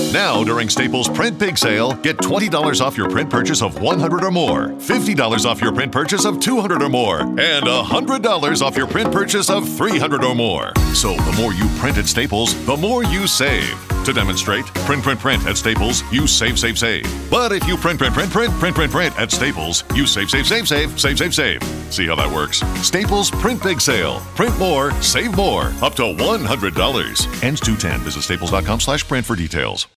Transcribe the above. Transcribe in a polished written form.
Now, during Staples Print Big Sale, get $20 off your print purchase of $100 or more, $50 off your print purchase of $200 or more, and $100 off your print purchase of $300 or more. So the more you print at Staples, the more you save. To demonstrate, print at Staples, you save. But if you print at Staples, you save. See how that works? Staples Print Big Sale. Print more, save more. Up to $100. Ends 2/10. Visit staples.com/print for details.